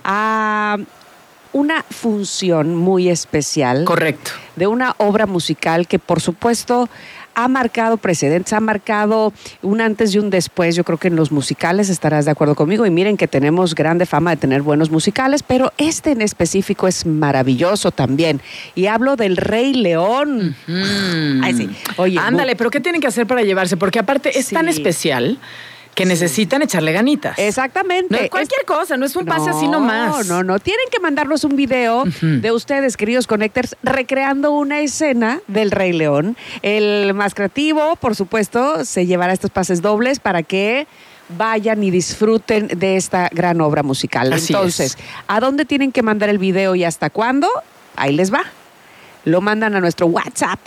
a una función muy especial. Correcto. De una obra musical que, por supuesto, ha marcado precedentes, ha marcado un antes y un después. Yo creo que en los musicales estarás de acuerdo conmigo. Y miren que tenemos grande fama de tener buenos musicales, pero este en específico es maravilloso también. Y hablo del Rey León. Ay, sí. Oye, ándale, pero ¿qué tienen que hacer para llevarse? Porque aparte es tan especial que necesitan echarle ganitas. Exactamente. No es cualquier cosa, no es un pase así nomás. No. Tienen que mandarnos un video de ustedes, queridos Connectors, recreando una escena del Rey León. El más creativo, por supuesto, se llevará estos pases dobles para que vayan y disfruten de esta gran obra musical. Así Entonces, ¿a dónde tienen que mandar el video y hasta cuándo? Ahí les va. Lo mandan a nuestro WhatsApp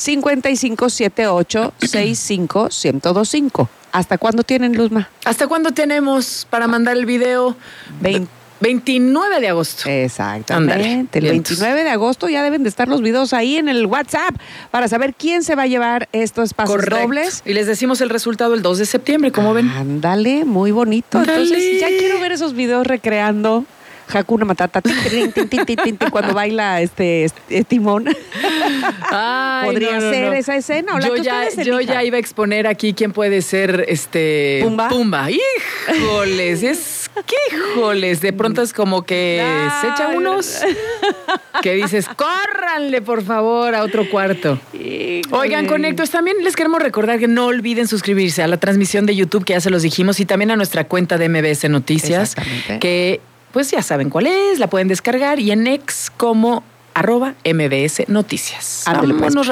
5578-65-1025. ¿Hasta cuándo tienen, Luzma? ¿Hasta cuándo tenemos para mandar el video? 29 de agosto. Exactamente. Ándale, el 29 de agosto ya deben de estar los videos ahí en el WhatsApp para saber quién se va a llevar estos pases dobles. Y les decimos el resultado el 2 de septiembre, ¿cómo ven? Ándale, muy bonito. Ándale. Entonces ya quiero ver esos videos recreando Hakuna Matata, cuando baila Timón. Ay, podría ser esa escena. Yo ya iba a exponer aquí quién puede ser Pumba. Híjoles, de pronto es como que se echa unos que dices, córranle por favor a otro cuarto. Híjole. Oigan, Conectos, también les queremos recordar que no olviden suscribirse a la transmisión de YouTube, que ya se los dijimos, y también a nuestra cuenta de MBS Noticias, que pues ya saben cuál es, la pueden descargar, y en X como @MBS Noticias. Ándale, pues.